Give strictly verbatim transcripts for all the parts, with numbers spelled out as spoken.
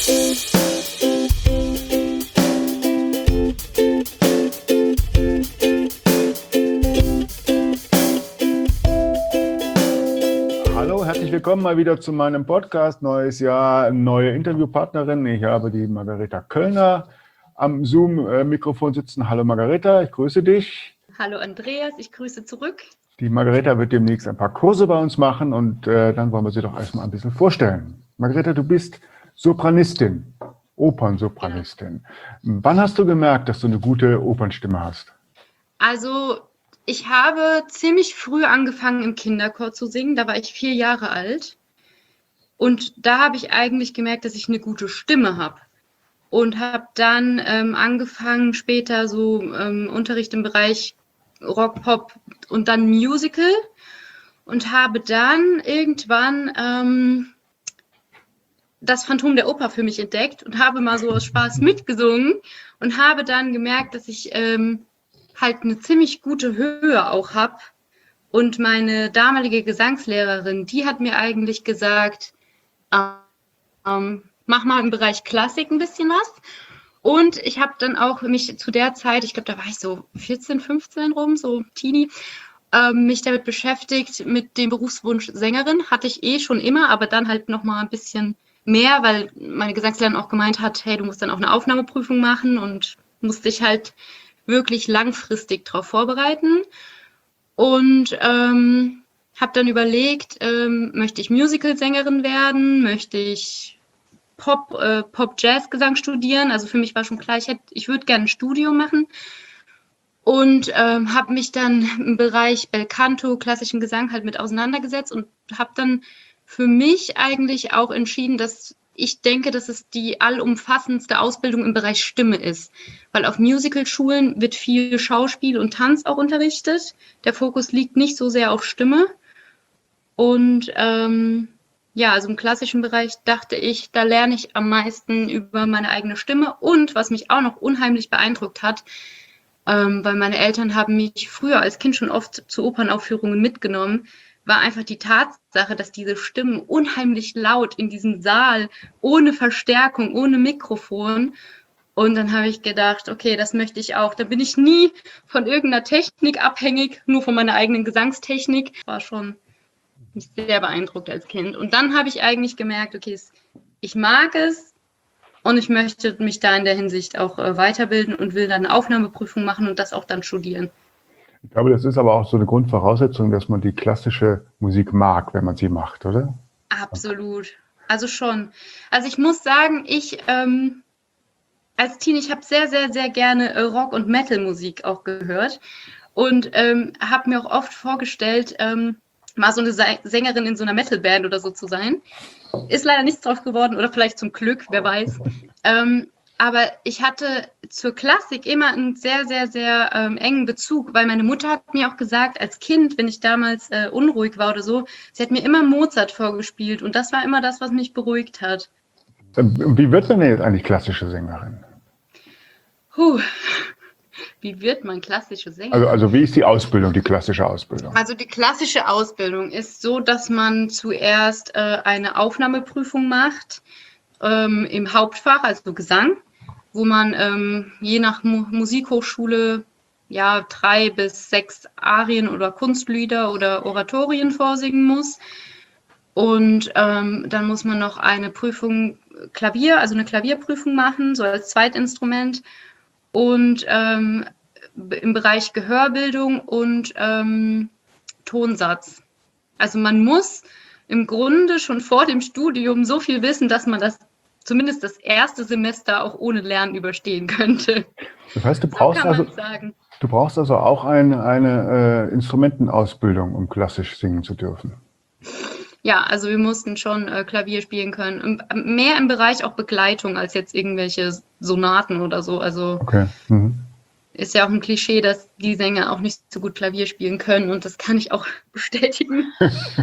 Hallo, herzlich willkommen mal wieder zu meinem Podcast. Neues Jahr, neue Interviewpartnerin. Ich habe die Margareta Köllner am Zoom-Mikrofon sitzen. Hallo Margareta, ich grüße dich. Hallo Andreas, ich grüße zurück. Die Margareta wird demnächst ein paar Kurse bei uns machen und äh, dann wollen wir sie doch erstmal ein bisschen vorstellen. Margareta, du bist Sopranistin, Opernsopranistin. Ja. Wann hast du gemerkt, dass du eine gute Opernstimme hast? Also ich habe ziemlich früh angefangen im Kinderchor zu singen, da war ich vier Jahre alt und da habe ich eigentlich gemerkt, dass ich eine gute Stimme habe und habe dann ähm, angefangen später so ähm, Unterricht im Bereich Rock, Pop und dann Musical und habe dann irgendwann ähm, das Phantom der Oper für mich entdeckt und habe mal so aus Spaß mitgesungen und habe dann gemerkt, dass ich ähm, halt eine ziemlich gute Höhe auch habe. Und meine damalige Gesangslehrerin, die hat mir eigentlich gesagt, ähm, mach mal im Bereich Klassik ein bisschen was. Und ich habe dann auch mich zu der Zeit, ich glaube, da war ich so vierzehn, fünfzehn rum, so Teenie, ähm, mich damit beschäftigt mit dem Berufswunsch Sängerin. Hatte ich eh schon immer, aber dann halt nochmal ein bisschen mehr, weil meine Gesangslehrerin auch gemeint hat, hey, du musst dann auch eine Aufnahmeprüfung machen und musst dich halt wirklich langfristig darauf vorbereiten. Und ähm, habe dann überlegt, ähm, möchte ich Musical-Sängerin werden, möchte ich Pop, äh, Pop-Jazz-Gesang studieren. Also für mich war schon klar, ich, hätte, ich würde gerne ein Studium machen. Und ähm, habe mich dann im Bereich Belcanto, klassischen Gesang halt mit auseinandergesetzt und habe dann für mich eigentlich auch entschieden, dass ich denke, dass es die allumfassendste Ausbildung im Bereich Stimme ist. Weil auf Musicalschulen wird viel Schauspiel und Tanz auch unterrichtet. Der Fokus liegt nicht so sehr auf Stimme. Und ähm, ja, also im klassischen Bereich dachte ich, da lerne ich am meisten über meine eigene Stimme. Und was mich auch noch unheimlich beeindruckt hat, ähm, weil meine Eltern haben mich früher als Kind schon oft zu Opernaufführungen mitgenommen, war einfach die Tatsache, dass diese Stimmen unheimlich laut in diesem Saal, ohne Verstärkung, ohne Mikrofon. Und dann habe ich gedacht, okay, das möchte ich auch. Da bin ich nie von irgendeiner Technik abhängig, nur von meiner eigenen Gesangstechnik. War schon sehr beeindruckt als Kind. Und dann habe ich eigentlich gemerkt, okay, ich mag es und ich möchte mich da in der Hinsicht auch weiterbilden und will dann eine Aufnahmeprüfung machen und das auch dann studieren. Ich glaube, das ist aber auch so eine Grundvoraussetzung, dass man die klassische Musik mag, wenn man sie macht, oder? Absolut. Also schon. Also ich muss sagen, ich ähm, als Teen, ich habe sehr, sehr, sehr gerne Rock- und Metal-Musik auch gehört und ähm, habe mir auch oft vorgestellt, ähm, mal so eine Sängerin in so einer Metal-Band oder so zu sein. Ist leider nichts drauf geworden oder vielleicht zum Glück, wer weiß. Ähm, aber ich hatte zur Klassik immer einen sehr, sehr, sehr ähm, engen Bezug, weil meine Mutter hat mir auch gesagt, als Kind, wenn ich damals äh, unruhig war oder so, sie hat mir immer Mozart vorgespielt und das war immer das, was mich beruhigt hat. Wie wird man denn jetzt eigentlich klassische Sängerin? Puh. Wie wird man klassische Sängerin? Also, also wie ist die Ausbildung, die klassische Ausbildung? Also die klassische Ausbildung ist so, dass man zuerst äh, eine Aufnahmeprüfung macht ähm, im Hauptfach, also Gesang, wo man ähm, je nach Mu- Musikhochschule ja drei bis sechs Arien oder Kunstlieder oder Oratorien vorsingen muss. Und ähm, dann muss man noch eine Prüfung Klavier, also eine Klavierprüfung machen, so als Zweitinstrument. Und ähm, im Bereich Gehörbildung und ähm, Tonsatz. Also man muss im Grunde schon vor dem Studium so viel wissen, dass man das zumindest das erste Semester auch ohne Lernen überstehen könnte. Das heißt, du So brauchst kann also, man sagen. du brauchst also auch eine, eine äh, Instrumentenausbildung, um klassisch singen zu dürfen. Ja, also wir mussten schon äh, Klavier spielen können. Im, mehr im Bereich auch Begleitung als jetzt irgendwelche Sonaten oder so. Also Okay. Mhm. ist ja auch ein Klischee, dass die Sänger auch nicht so gut Klavier spielen können und das kann ich auch bestätigen.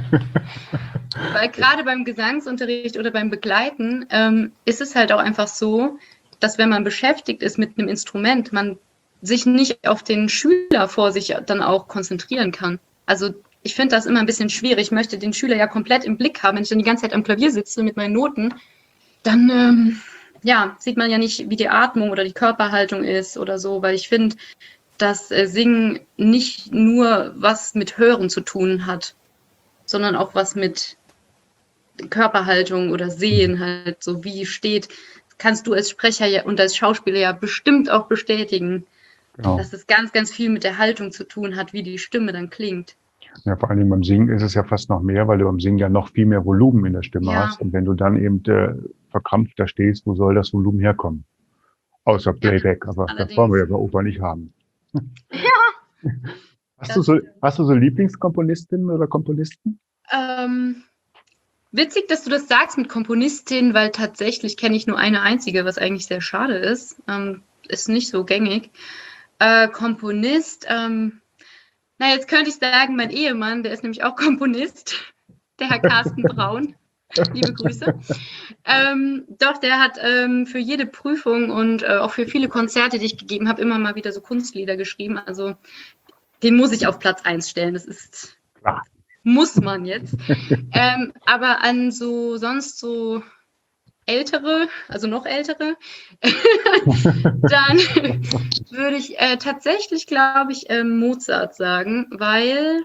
Weil gerade beim Gesangsunterricht oder beim Begleiten ähm, ist es halt auch einfach so, dass wenn man beschäftigt ist mit einem Instrument, man sich nicht auf den Schüler vor sich dann auch konzentrieren kann. Also ich finde das immer ein bisschen schwierig. Ich möchte den Schüler ja komplett im Blick haben. Wenn ich dann die ganze Zeit am Klavier sitze mit meinen Noten, dann ähm, ja, sieht man ja nicht, wie die Atmung oder die Körperhaltung ist oder so, weil ich finde, dass äh, Singen nicht nur was mit Hören zu tun hat, sondern auch was mit Körperhaltung oder Sehen halt, so wie steht, kannst du als Sprecher ja und als Schauspieler ja bestimmt auch bestätigen, Genau. dass es ganz, ganz viel mit der Haltung zu tun hat, wie die Stimme dann klingt. Ja, vor allem beim Singen ist es ja fast noch mehr, weil du beim Singen ja noch viel mehr Volumen in der Stimme Ja. hast. Und wenn du dann eben äh, verkrampft da stehst, wo soll das Volumen herkommen? Außer Playback, aber das allerdings. wollen wir ja bei Oper nicht haben. Ja. Hast du so, hast du so Lieblingskomponistinnen oder Komponisten? Ähm, witzig, dass du das sagst mit Komponistin, weil tatsächlich kenne ich nur eine einzige, was eigentlich sehr schade ist. Ähm, ist nicht so gängig. Äh, Komponist, ähm, na, jetzt könnte ich sagen, mein Ehemann, der ist nämlich auch Komponist, der Herr Carsten Braun. Liebe Grüße. Ähm, doch, der hat ähm, für jede Prüfung und äh, auch für viele Konzerte, die ich gegeben habe, immer mal wieder so Kunstlieder geschrieben. Also den muss ich auf Platz eins stellen. Das ist, Klar. muss man jetzt. ähm, aber an so sonst so ältere, also noch ältere, dann würde ich äh, tatsächlich, glaube ich, äh, Mozart sagen, weil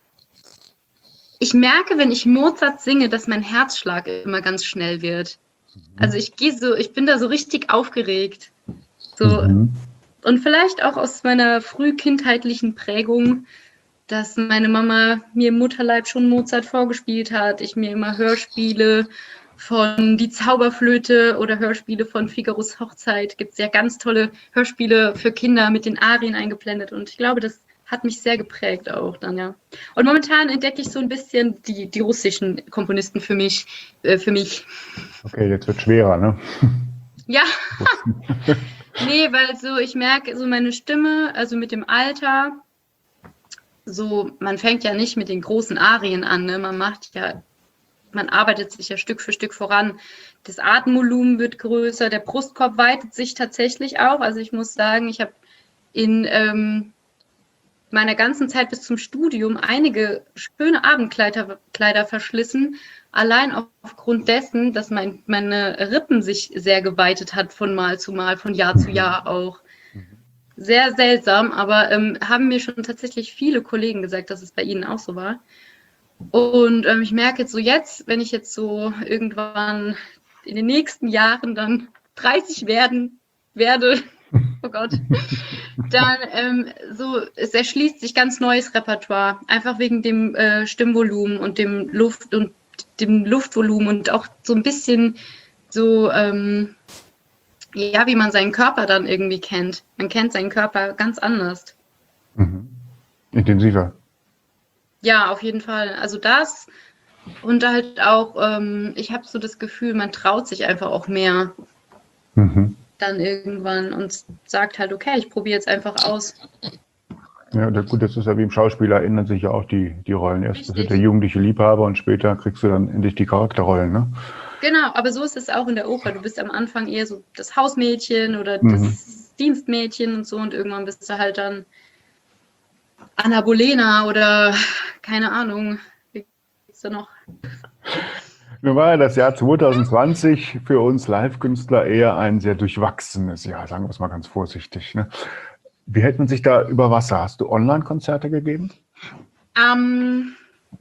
ich merke, wenn ich Mozart singe, dass mein Herzschlag immer ganz schnell wird. Also ich gehe so, ich bin da so richtig aufgeregt. So, Mhm. und vielleicht auch aus meiner frühkindheitlichen Prägung, dass meine Mama mir im Mutterleib schon Mozart vorgespielt hat, ich mir immer Hörspiele von Die Zauberflöte oder Hörspiele von Figaros Hochzeit, gibt es ja ganz tolle Hörspiele für Kinder mit den Arien eingeblendet und ich glaube, das hat mich sehr geprägt auch dann, ja. Und momentan entdecke ich so ein bisschen die, die russischen Komponisten für mich, äh, für mich. Okay, jetzt wird schwerer, ne? Ja, nee, weil so, ich merke so meine Stimme, also mit dem Alter, so, man fängt ja nicht mit den großen Arien an, ne? Man macht ja, man arbeitet sich ja Stück für Stück voran. Das Atemvolumen wird größer, der Brustkorb weitet sich tatsächlich auch. Also ich muss sagen, ich habe in ähm, meiner ganzen Zeit bis zum Studium einige schöne Abendkleider Kleider verschlissen, allein aufgrund dessen, dass mein, meine Rippen sich sehr geweitet hat von Mal zu Mal, von Jahr zu Jahr auch. Sehr seltsam, aber ähm, haben mir schon tatsächlich viele Kollegen gesagt, dass es bei ihnen auch so war. Und ähm, ich merke jetzt so jetzt, wenn ich jetzt so irgendwann in den nächsten Jahren dann dreißig werden werde, oh Gott, dann ähm, so, es erschließt sich ganz neues Repertoire, einfach wegen dem äh, Stimmvolumen und dem Luft und dem Luftvolumen und auch so ein bisschen so, ähm, ja, wie man seinen Körper dann irgendwie kennt. Man kennt seinen Körper ganz anders. Mhm. Intensiver. Ja, auf jeden Fall. Also das und halt auch, ähm, ich habe so das Gefühl, man traut sich einfach auch mehr Mhm. dann irgendwann und sagt halt, okay, ich probiere jetzt einfach aus. Ja, das, gut, das ist ja wie im Schauspieler, ändern sich ja auch die, die Rollen. Erst Richtig. wird der jugendliche Liebhaber und später kriegst du dann endlich die Charakterrollen, ne? Genau, aber so ist es auch in der Oper. Du bist am Anfang eher so das Hausmädchen oder Mhm. das Dienstmädchen und so und irgendwann bist du halt dann Anna Bolena oder keine Ahnung, wie ist da noch? Nun war ja das Jahr zwanzig zwanzig für uns Live-Künstler eher ein sehr durchwachsenes Jahr, sagen wir es mal ganz vorsichtig. Ne? Wie hält man sich da über Wasser? Hast du Online-Konzerte gegeben? Ähm,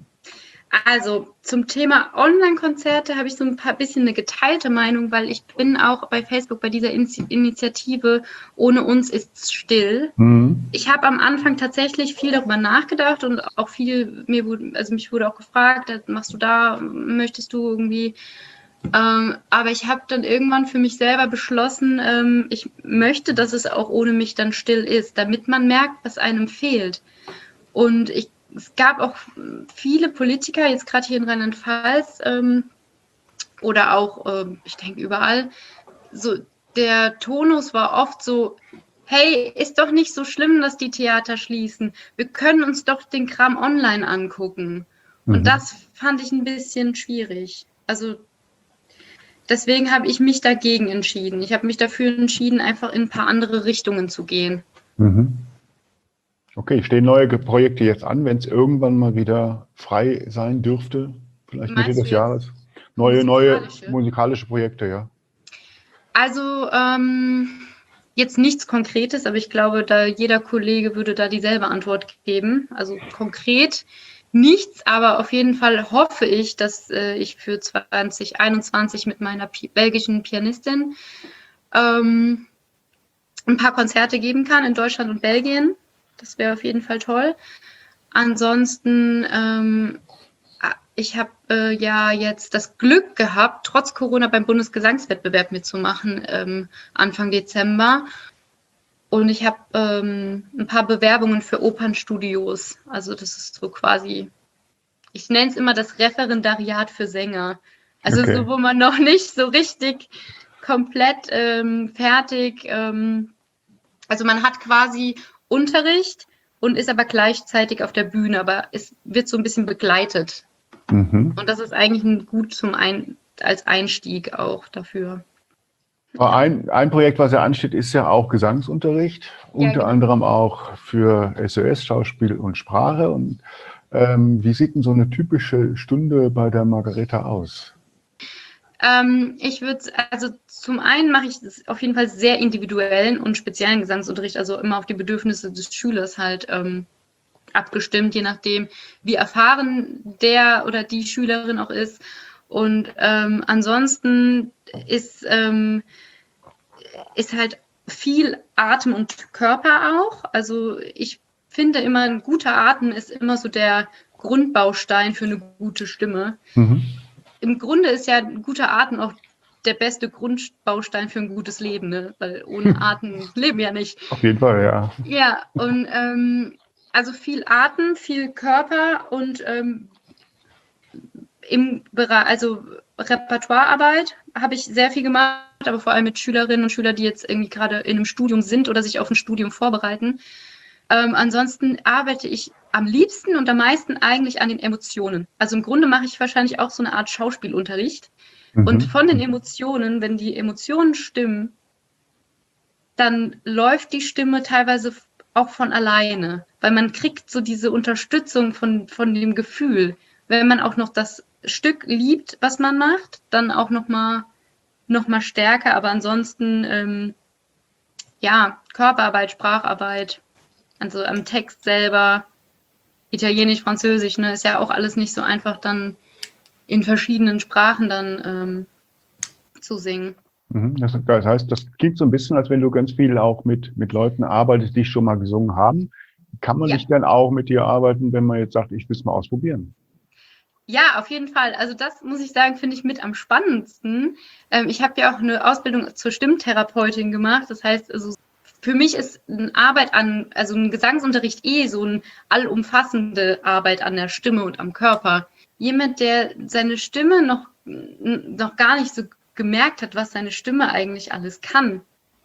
also zum Thema Online-Konzerte habe ich so ein paar bisschen eine geteilte Meinung, weil ich bin auch bei Facebook bei dieser In Initiative Ohne uns ist's still. Mhm. Ich habe am Anfang tatsächlich viel darüber nachgedacht und auch viel, mir wurde, also mich wurde auch gefragt, machst du da, möchtest du irgendwie, ähm, aber ich habe dann irgendwann für mich selber beschlossen, ähm, ich möchte, dass es auch ohne mich dann still ist, damit man merkt, was einem fehlt. Und ich, es gab auch viele Politiker, jetzt gerade hier in Rheinland-Pfalz ähm, oder auch, ähm, ich denke überall, so der Tonus war oft so, hey, ist doch nicht so schlimm, dass die Theater schließen. Wir können uns doch den Kram online angucken. Mhm. Und das fand ich ein bisschen schwierig. Also deswegen habe ich mich dagegen entschieden. Ich habe mich dafür entschieden, einfach in ein paar andere Richtungen zu gehen. Mhm. Okay, stehen neue Projekte jetzt an, wenn es irgendwann mal wieder frei sein dürfte, vielleicht Mitte Meinst des du jetzt Jahres? Neue, neue musikalische? musikalische Projekte, ja. Also ähm, jetzt nichts Konkretes, aber ich glaube, da jeder Kollege würde da dieselbe Antwort geben. Also konkret nichts, aber auf jeden Fall hoffe ich, dass äh, ich für zwanzig einundzwanzig mit meiner Pi- belgischen Pianistin ähm, ein paar Konzerte geben kann in Deutschland und Belgien. Das wäre auf jeden Fall toll. Ansonsten, ähm, ich habe äh, ja jetzt das Glück gehabt, trotz Corona beim Bundesgesangswettbewerb mitzumachen, ähm, Anfang Dezember. Und ich habe ähm, ein paar Bewerbungen für Opernstudios. Also das ist so quasi, ich nenne es immer das Referendariat für Sänger. Also Okay. so, wo man noch nicht so richtig komplett ähm, fertig, ähm, also man hat quasi Unterricht und ist aber gleichzeitig auf der Bühne, aber es wird so ein bisschen begleitet. Mhm. Und das ist eigentlich ein gut zum ein, als Einstieg auch dafür. Aber Ja, Ein, ein Projekt, was ja ansteht, ist ja auch Gesangsunterricht, ja unter genau. anderem auch für S O S, Schauspiel und Sprache. Und ähm, wie sieht denn so eine typische Stunde bei der Margareta aus? Ähm, ich würde, also zum einen mache ich das auf jeden Fall sehr individuellen und speziellen Gesangsunterricht, also immer auf die Bedürfnisse des Schülers halt ähm, abgestimmt, je nachdem, wie erfahren der oder die Schülerin auch ist. Und ähm, ansonsten ist, ähm, ist halt viel Atem und Körper auch. Also ich finde immer, ein guter Atem ist immer so der Grundbaustein für eine gute Stimme. Mhm. Im Grunde ist ja ein guter Atem auch der beste Grundbaustein für ein gutes Leben, ne? Weil ohne Atem leben wir ja nicht. Auf jeden Fall, ja. Ja, und ähm, also viel Atem, viel Körper und ähm, im Bereich, also Repertoirearbeit habe ich sehr viel gemacht, aber vor allem mit Schülerinnen und Schülern, die jetzt irgendwie gerade in einem Studium sind oder sich auf ein Studium vorbereiten. Ähm, ansonsten arbeite ich am liebsten und am meisten eigentlich an den Emotionen. Also im Grunde mache ich wahrscheinlich auch so eine Art Schauspielunterricht. Und Mhm. von den Emotionen, wenn die Emotionen stimmen, dann läuft die Stimme teilweise auch von alleine, weil man kriegt so diese Unterstützung von, von dem Gefühl. Wenn man auch noch das Stück liebt, was man macht, dann auch noch mal, noch mal stärker. Aber ansonsten, ähm, ja, Körperarbeit, Spracharbeit, also am Text selber, Italienisch, Französisch, ne, ist ja auch alles nicht so einfach dann in verschiedenen Sprachen dann ähm, zu singen. Mhm. Das, das heißt, das klingt so ein bisschen, als wenn du ganz viel auch mit, mit Leuten arbeitest, die schon mal gesungen haben. Kann man Ja, nicht dann auch mit dir arbeiten, wenn man jetzt sagt, ich will es mal ausprobieren? ja, auf jeden Fall. Also das muss ich sagen, finde ich mit am spannendsten. Ähm, ich habe ja auch eine Ausbildung zur Stimmtherapeutin gemacht. Das heißt, also für mich ist eine Arbeit an, also ein Gesangsunterricht eh so eine allumfassende Arbeit an der Stimme und am Körper. Jemand, der seine Stimme noch, noch gar nicht so gemerkt hat, was seine Stimme eigentlich alles kann.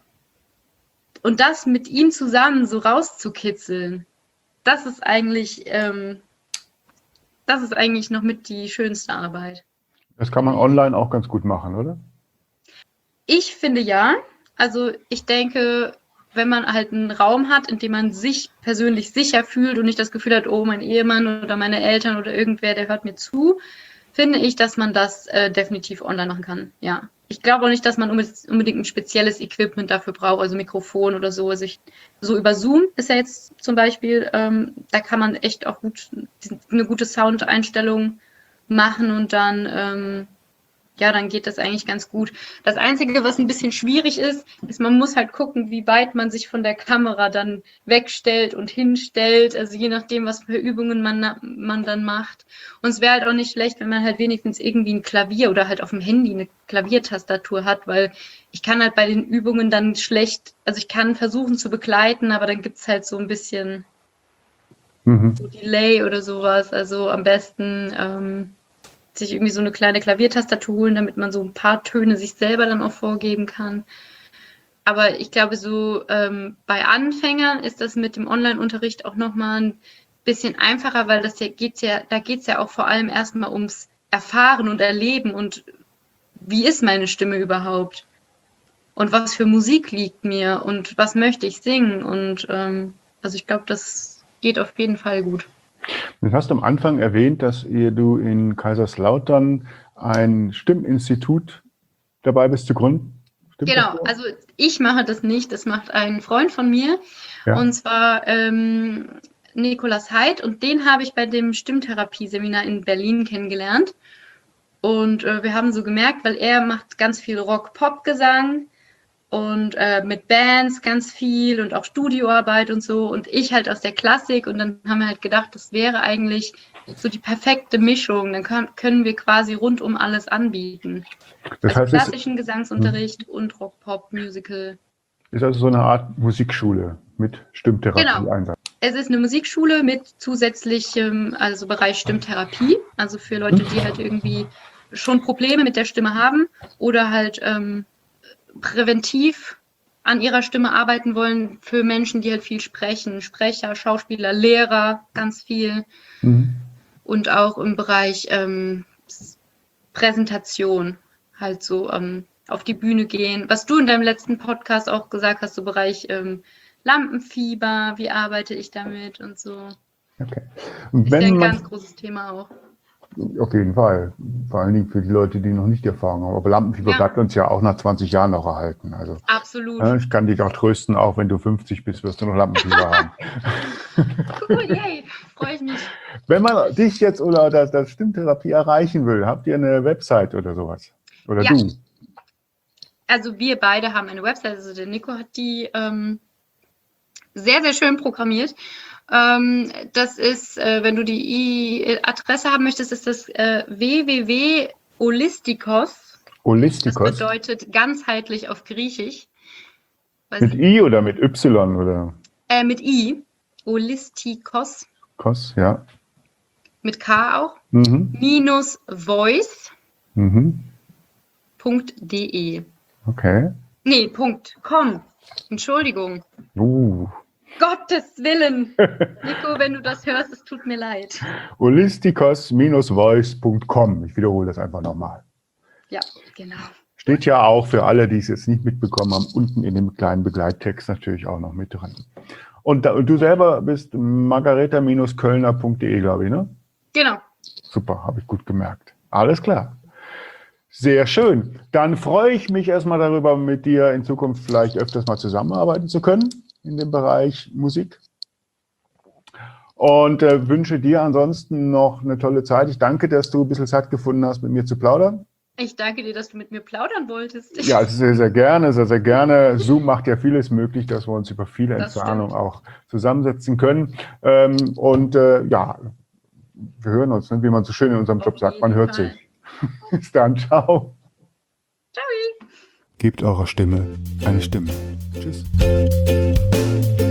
Und das mit ihm zusammen so rauszukitzeln, das ist eigentlich, ähm, das ist eigentlich noch mit die schönste Arbeit. Das kann man online auch ganz gut machen, oder? Ich finde ja. Also ich denke, wenn man halt einen Raum hat, in dem man sich persönlich sicher fühlt und nicht das Gefühl hat, oh, mein Ehemann oder meine Eltern oder irgendwer, der hört mir zu, finde ich, dass man das äh, definitiv online machen kann. Ja. Ich glaube auch nicht, dass man unbedingt ein spezielles Equipment dafür braucht, also Mikrofon oder so. Also ich, so über Zoom ist ja jetzt zum Beispiel, ähm, da kann man echt auch gut eine gute Soundeinstellung machen und dann ähm, ja, dann geht das eigentlich ganz gut. Das Einzige, was ein bisschen schwierig ist, ist, man muss halt gucken, wie weit man sich von der Kamera dann wegstellt und hinstellt. Also je nachdem, was für Übungen man, man dann macht. Und es wäre halt auch nicht schlecht, wenn man halt wenigstens irgendwie ein Klavier oder halt auf dem Handy eine Klaviertastatur hat, weil ich kann halt bei den Übungen dann schlecht, also ich kann versuchen zu begleiten, aber dann gibt's halt so ein bisschen Mhm. so Delay oder sowas. Also am besten ähm, sich irgendwie so eine kleine Klaviertastatur holen, damit man so ein paar Töne sich selber dann auch vorgeben kann. Aber ich glaube, so ähm, bei Anfängern ist das mit dem Online-Unterricht auch nochmal ein bisschen einfacher, weil das ja geht's ja, da geht es ja auch vor allem erstmal ums Erfahren und Erleben und wie ist meine Stimme überhaupt? Und was für Musik liegt mir und was möchte ich singen? Und ähm, also ich glaube, das geht auf jeden Fall gut. Du hast am Anfang erwähnt, dass ihr, du in Kaiserslautern ein Stimminstitut dabei bist zu gründen. Stimmt das Genau, so? also ich mache das nicht, das macht ein Freund von mir, Ja. und zwar ähm, Nicolas Heid, und den habe ich bei dem Stimmtherapieseminar in Berlin kennengelernt. Und äh, wir haben so gemerkt, weil er macht ganz viel Rock-Pop-Gesang und äh, mit Bands ganz viel und auch Studioarbeit und so, und ich halt aus der Klassik, und dann haben wir halt gedacht, das wäre eigentlich so die perfekte Mischung, dann kann, können wir quasi rundum alles anbieten. Das Also heißt, es klassischen Gesangsunterricht und Rock-Pop-Musical. ist also so eine Art Musikschule mit Stimmtherapie-Einsatz. Es ist eine Musikschule mit zusätzlichem, also Bereich Stimmtherapie, also für Leute, die halt irgendwie schon Probleme mit der Stimme haben oder halt ähm, präventiv an ihrer Stimme arbeiten wollen, für Menschen, die halt viel sprechen, Sprecher, Schauspieler, Lehrer, ganz viel, Mhm. und auch im Bereich ähm, Präsentation, halt so ähm, auf die Bühne gehen. Was du in deinem letzten Podcast auch gesagt hast, so Bereich ähm, Lampenfieber, wie arbeite ich damit und so. Okay. Und Ist ja wenn ein man, ganz großes Thema auch. auf jeden Fall, vor allen Dingen für die Leute, die noch nicht die Erfahrung haben. Aber Lampenfieber Ja. bleibt uns ja auch nach zwanzig Jahren noch erhalten. Also Absolut. äh, ich kann dich auch trösten, auch wenn du fünfzig bist, wirst du noch Lampenfieber haben. Cool, yay, freue ich mich. Wenn man dich jetzt oder das, das Stimmtherapie erreichen will, habt ihr eine Website oder sowas? Oder Ja. du? Also wir beide haben eine Website, also der Nico hat die ähm, sehr, sehr schön programmiert. Ähm, das ist, äh, wenn du die I Adresse haben möchtest, ist das äh, w w w punkt holistikos. Holistikos? Das bedeutet ganzheitlich auf Griechisch. Weiß Mit ich- I oder mit Y oder Äh, mit I. Holistikos. Kos, ja. Mit K auch. Mhm. Minus voice Mhm. punkt de. Okay. Nee, Punkt. com. Entschuldigung. Uh. Gottes Willen. Nico, wenn du das hörst, es tut mir leid. holistikos voice punkt com. Ich wiederhole das einfach nochmal. Ja, genau. Steht ja auch für alle, die es jetzt nicht mitbekommen haben, unten in dem kleinen Begleittext natürlich auch noch mit drin. Und, da, und du selber bist margareta Kölner punkt de, glaube ich, ne? Genau. Super, habe ich gut gemerkt. Alles klar. Sehr schön. Dann freue ich mich erstmal darüber, mit dir in Zukunft vielleicht öfters mal zusammenarbeiten zu können in dem Bereich Musik. Und äh, wünsche dir ansonsten noch eine tolle Zeit. Ich danke, dass du ein bisschen Zeit gefunden hast, mit mir zu plaudern. Ich danke dir, dass du mit mir plaudern wolltest. Ja, sehr, sehr gerne, sehr, sehr gerne. Zoom macht ja vieles möglich, dass wir uns über viele Das Entfernungen stimmt. auch zusammensetzen können. Ähm, und äh, ja, wir hören uns, ne? Wie man so schön in unserem Auf Job sagt, man jeden hört Fall. sich. Bis dann, ciao. Ciao. Gebt eurer Stimme eine Stimme. Tschüss.